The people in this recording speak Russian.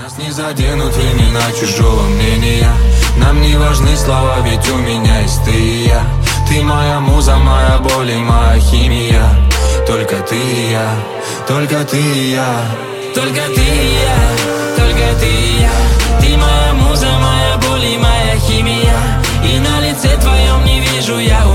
Нас не заденут времена чужого мнения. Нам не важны слова, ведь у меня есть ты и я. Ты моя муза, моя боль и моя химия. Только ты и я, только ты и я. Только ты и я, только ты и я. Ты моя муза, моя боль и моя химия. И на лице твоем не вижу я